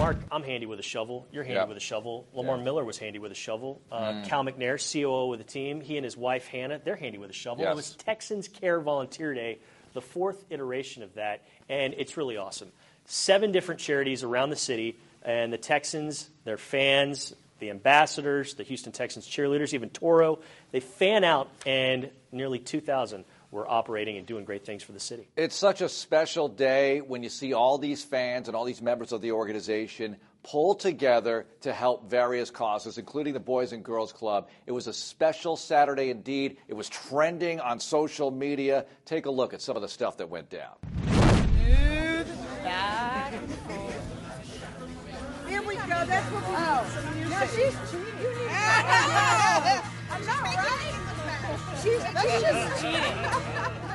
Mark, I'm handy with a shovel. You're handy with a shovel. Lamar Miller was handy with a shovel. Cal McNair, COO with the team, he and his wife, Hannah, they're handy with a shovel. It was Texans Care Volunteer Day, the 4th iteration of that, and it's really awesome. 7 different charities around the city, and the Texans, their fans, the ambassadors, the Houston Texans cheerleaders, even Toro, they fan out, and nearly 2,000 were operating and doing great things for the city. It's such a special day when you see all these fans and all these members of the organization pull together to help various causes, including the Boys and Girls Club. It was a special Saturday indeed. It was trending on social media. Take a look at some of the stuff that went down. Back. Here we go. That's what we need. No, she's cheating. I'm not right. She's cheating.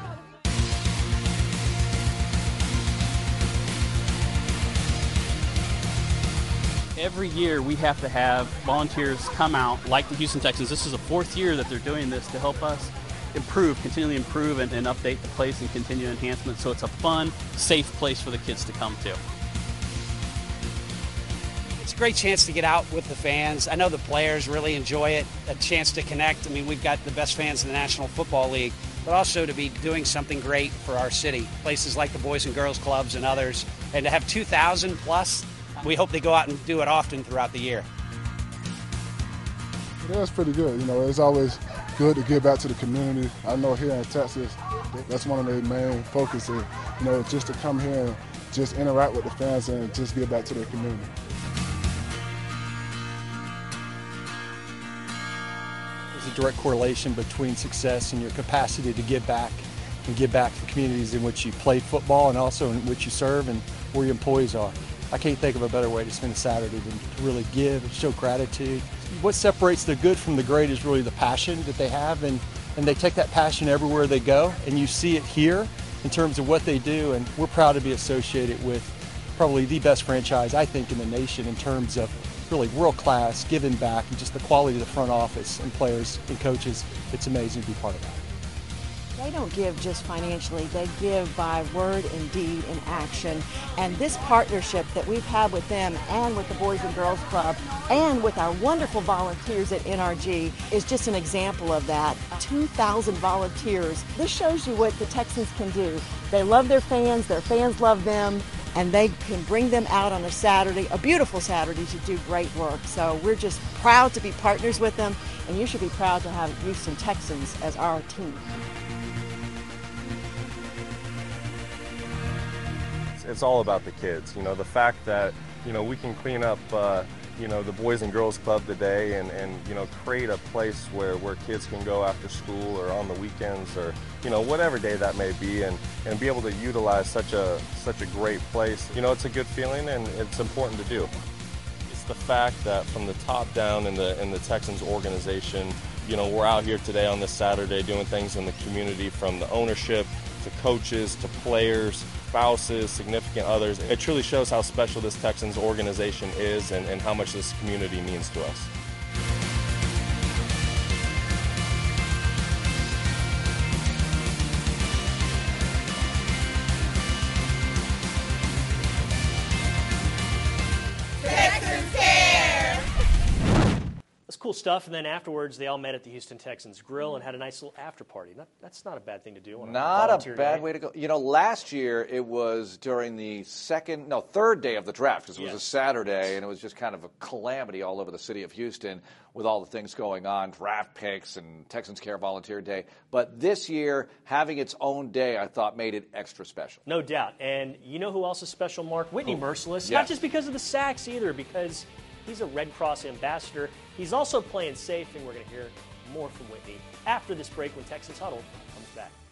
Every year we have to have volunteers come out, like the Houston Texans. This is the 4th year that they're doing this to help us continually improve and update the place and continue enhancements so it's a fun, safe place for the kids to come to. It's a great chance to get out with the fans. I know the players really enjoy it, a chance to connect. I mean, we've got the best fans in the National Football League, but also to be doing something great for our city. Places like the Boys and Girls Clubs and others, and to have 2,000 plus, we hope they go out and do it often throughout the year. Yeah, it's pretty good. You know, it's always good to give back to the community. I know here in Texas, that's one of their main focuses, you know, just to come here and just interact with the fans and just give back to their community. There's a direct correlation between success and your capacity to give back and give back to the communities in which you play football and also in which you serve and where your employees are. I can't think of a better way to spend a Saturday than to really give and show gratitude. What separates the good from the great is really the passion that they have, and they take that passion everywhere they go, and you see it here in terms of what they do, and we're proud to be associated with probably the best franchise, I think, in the nation in terms of really world-class, giving back, and just the quality of the front office and players and coaches. It's amazing to be part of that. They don't give just financially, they give by word and deed and action. And this partnership that we've had with them and with the Boys and Girls Club and with our wonderful volunteers at NRG is just an example of that. 2,000 volunteers. This shows you what the Texans can do. They love their fans love them, and they can bring them out on a Saturday, a beautiful Saturday, to do great work. So we're just proud to be partners with them, and you should be proud to have Houston Texans as our team. It's all about the kids. You know, the fact that, you know, we can clean up, you know, the Boys and Girls Club today and you know, create a place where kids can go after school or on the weekends or, you know, whatever day that may be and be able to utilize such a great place. You know, it's a good feeling and it's important to do. It's the fact that from the top down in the Texans organization, you know, we're out here today on this Saturday doing things in the community, from the ownership to coaches to players, spouses, significant others. It truly shows how special this Texans organization is and how much this community means to us. Cool stuff, and then afterwards they all met at the Houston Texans Grill and had a nice little after party. That's not a bad thing to do. Not a bad way to go. You know, last year it was during the third day of the draft, because it was a Saturday, and it was just kind of a calamity all over the city of Houston with all the things going on, draft picks and Texans Care Volunteer Day. But this year, having its own day, I thought made it extra special. No doubt. And you know who else is special, Mark? Whitney Merciless. Yes. Not just because of the sacks either, because he's a Red Cross ambassador. He's also playing safe, and we're going to hear more from Whitney after this break when Texans Huddle comes back.